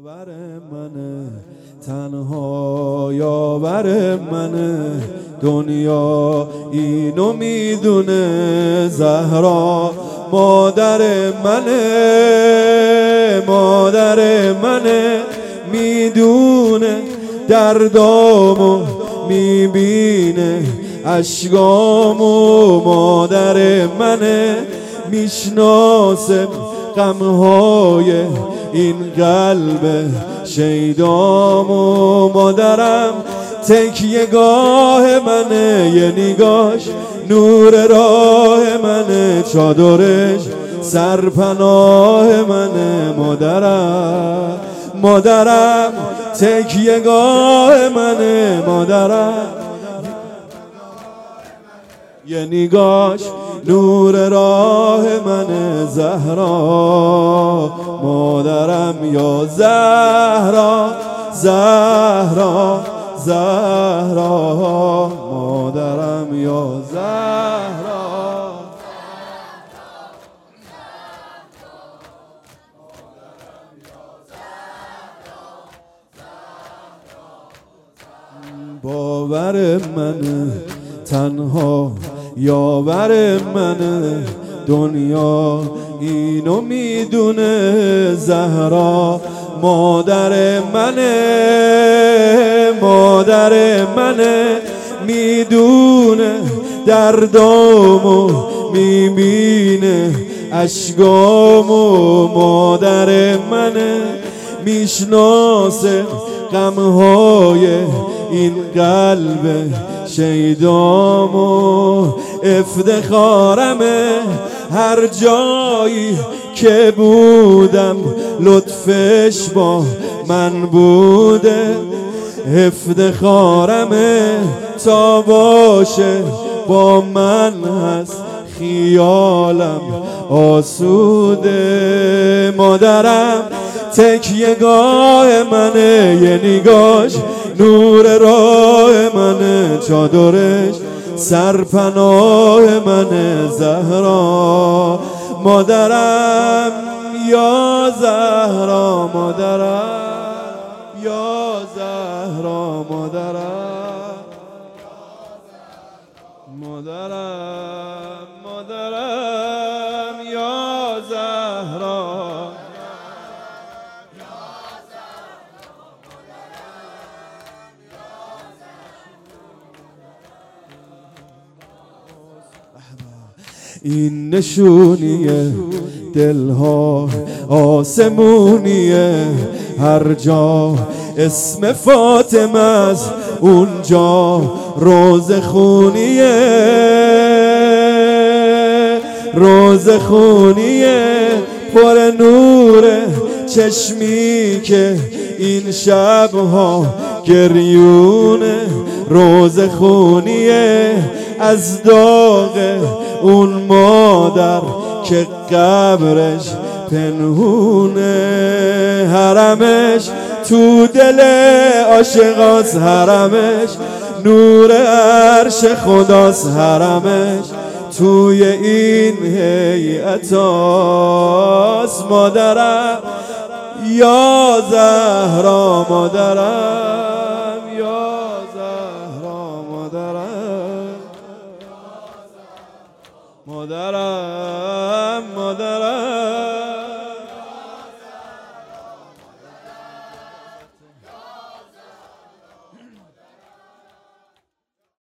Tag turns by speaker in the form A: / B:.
A: یاور منه تنها یاور منه دنیا اینو میدونه زهرا مادر منه میدونه دردامو میبینه اشکامو مادر منه میشناسه غمهای این قلب شیدامو مادرم تکیه گاه منه یه نگاش نور راه منه چادرش سرپناه منه مادرم تکیه گاه منه مادرم یه نگاش نور راه منه زهرا مادرم یا زهرا مادرم یا زهرا باور منه تنها یاور منه دنیا اینو میدونه زهرا مادر منه میدونه دردامو میبینه اشکامو مادر منه میشناسه غمهای این قلب شیدامو افتخارمه هر جایی که بودم لطفش با من بوده افتخارمه تا باشه با من هست خیالم آسوده مادرم تکیه گاه منه یه نگاش نور راه منه چادرش سرپناه منه زهرا مادرم یا زهرا مادرم یا زهرا مادرم یا زهرا این نشونیه دلها آسمونیه هر جا اسم فاطمه است اونجا روز خونیه پر نور چشمی که این شبها گریونه روز خونیه از داغ اون مادر که قبرش پنهونه حرمش تو دل عاشقاست حرمش نور عرش خداست حرمش توی این هیئتاست مادرم یا زهرا مادرم